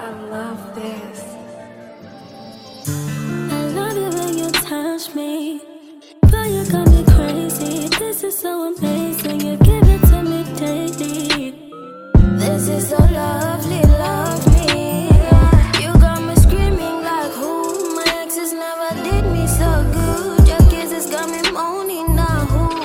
I love this. I love you when you touch me, but you got me crazy. This is so amazing, you give it to me daily. This is so lovely, lovely. You got me screaming like who? My exes never did me so good. Your kisses got me moaning now.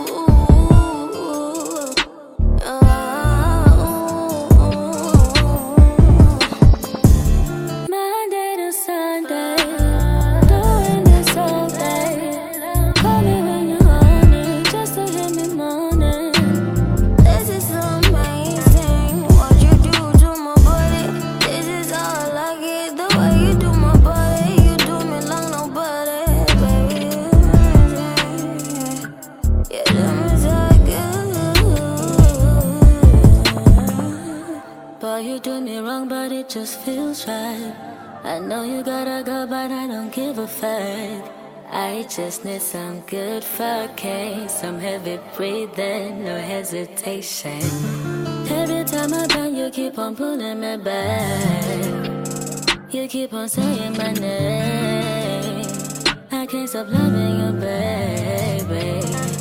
Monday to Sunday, doing this all day. Call me when you're horny, just to hear me moaning. This is so amazing, what you do to my body. This is all I get, the way you do my body. You do me like nobody, baby. You do me so good. Boy, you do me wrong, but it just feels right. I know you gotta go, but I don't give a fuck. I just need some good fucking, some heavy breathing, no hesitation. Every time I bang, you keep on pulling me back. You keep on saying my name. I can't stop loving you, baby.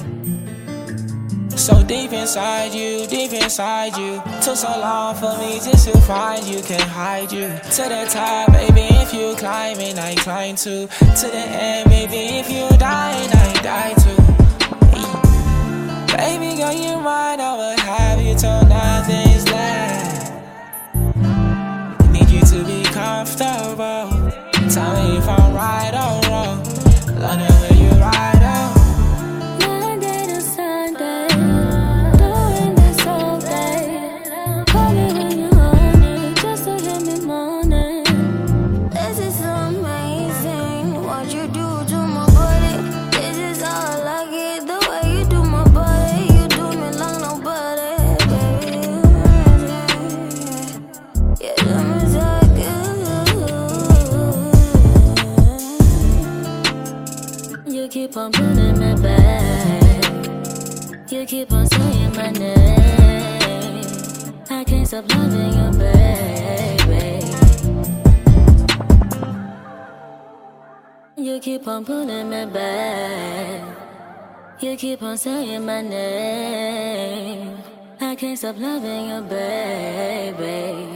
So deep inside you, took so long for me just to find you, can't hide you. To the top, baby, if you climb and I climb too. To the end, baby, if you die and I die too. Baby girl, you mine, I will have you till nothing's left. Need you to be comfortable. Tell me if I'm right or wrong. Love the way you ride out. Monday to Sunday, doing this all day. Call me when you're horny, just to hear me moaning. This is so amazing, what you do to my body. This is all I get, the way you do my body. You do me like nobody, baby. You do me so good. You keep on pulling me back. You keep on saying my name. I can't stop loving you, baby. You keep on pulling me back. You keep on saying my name. I can't stop loving you, baby.